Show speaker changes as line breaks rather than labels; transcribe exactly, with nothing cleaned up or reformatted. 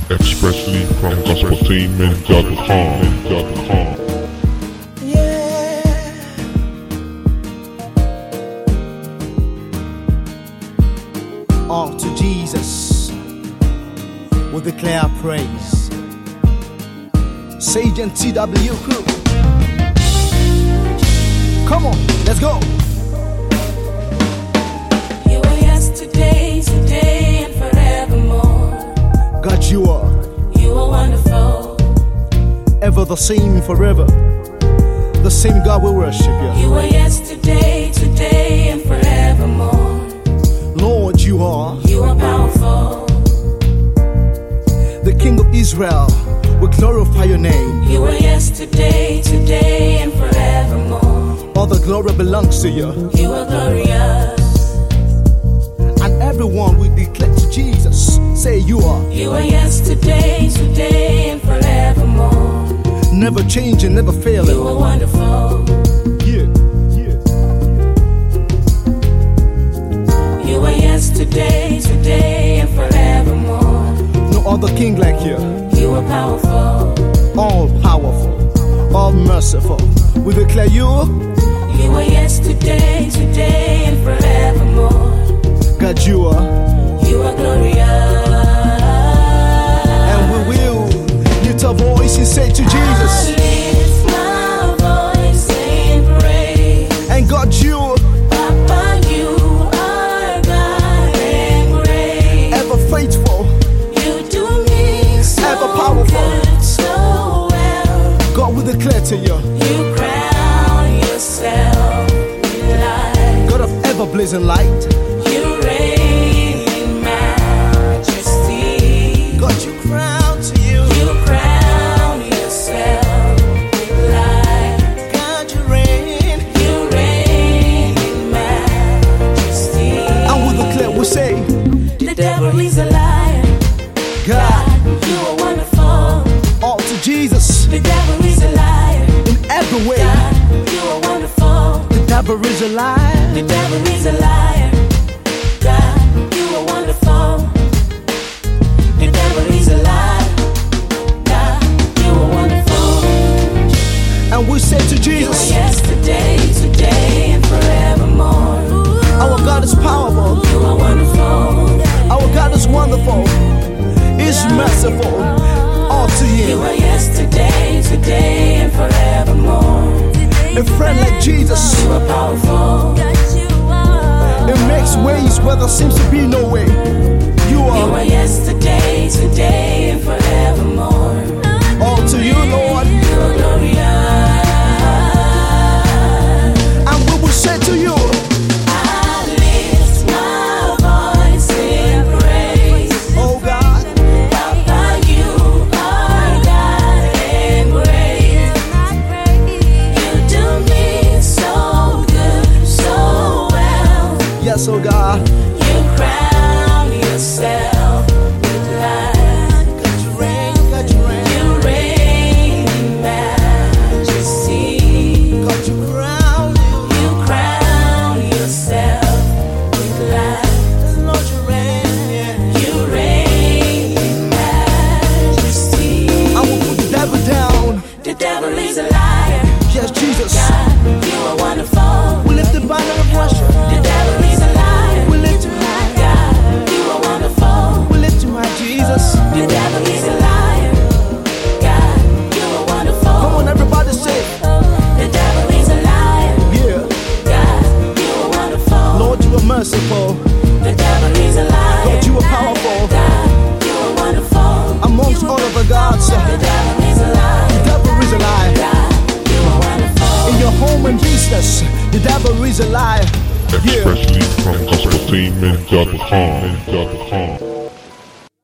expressly from gospeltainment dot com.
Yeah. All to Jesus will declare our praise. Sage and T W crew. Come on, let's go.
You are yesterday, today, and forevermore.
God, you are
You are wonderful.
ever the same forever. The same God we worship you.
You are yesterday, today, and forevermore.
Lord, you are
You are powerful.
the King of Israel. We glorify your name.
You are yesterday, today, and forevermore.
All the glory belongs to you.
You are glorious.
And everyone we declare to Jesus, say you are
You are yesterday, today, and forevermore.
never changing, never
You
failing.
are wonderful.
Yeah, yeah.
You are yesterday, today, and forevermore.
No other king like you.
You are powerful.
All powerful, all merciful. We declare you,
You are yesterday, today, and forevermore.
God, you are.
You are glorious.
And we will lift our voice and say to Jesus,
I lift my voice in praise.
and God, you
Papa, you are God and great.
ever faithful,
You do me so
ever powerful.
good, so well.
God, we declare to you,
You crown yourself with light.
God of ever blazing light.
You reign in majesty.
God, you crown to you.
You crown yourself with light.
God, you reign.
You reign in majesty.
And we declare, we say,
The devil is a liar.
God,
You are wonderful.
all to Jesus
The devil is a liar.
in every way.
God, you are wonderful.
The devil is a lie.
The devil is a liar. God, you are wonderful. The devil is a liar. God, you are wonderful.
And we say to
You are
Jesus,
yesterday, today, and forevermore.
our God is powerful.
You are wonderful.
Our God is wonderful. He's merciful. All to
You
you.
are yesterday, today, and forevermore.
A friend like Jesus.
You are powerful.
It makes ways where there seems to be no way. You
You are
are
yesterday, today, and forevermore.
all to you, Lord.
You are glorious.
And we will say to you,
I lift my voice in praise.
oh God,
Papa, you are God and great. You do me so good, so well.
yes, oh God.
You crown yourself with light.
God, you reign, God, you reign.
You reign in majesty.
God, you crown you.
You crown yourself with light.
Lord, you reign, yeah.
You reign in majesty.
I will put the devil down.
The devil is a liar.
Yes, Jesus.
God, you are wonderful.
We lift the banner of worship.
The devil is a liar.
We lift you high.
God, you are wonderful.
We lift you high, Jesus.
The devil is a liar. God, you are wonderful.
Come on, everybody say,
The devil is a liar.
yeah.
God, you are wonderful.
Lord, you are merciful.
The devil is a liar.
God, you are powerful.
God, you are wonderful.
Amongst all of the gods,
The devil is a liar.
the devil is a lie.
God, you are wonderful.
In your home and business, the devil is a lie. Yeah.
Expressly from gospeltainment dot com.